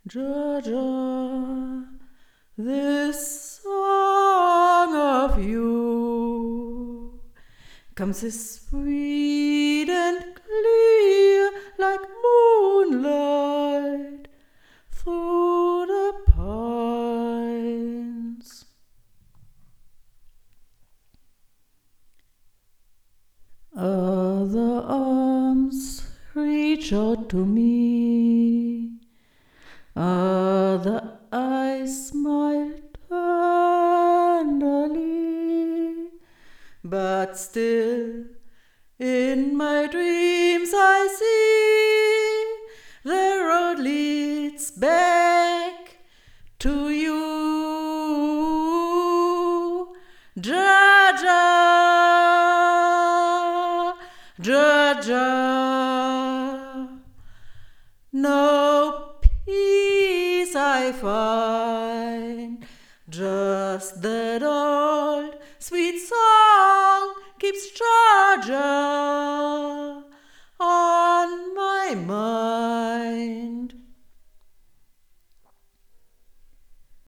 Jaja, this song of you comes as sweet and clear like moonlight through the pines. Other arms reach out to me. Other eyes smile tenderly, but still in my dreams I see the road leads back to you. Jaja, Jaja, no peace I find, just that old sweet song keeps Jaja.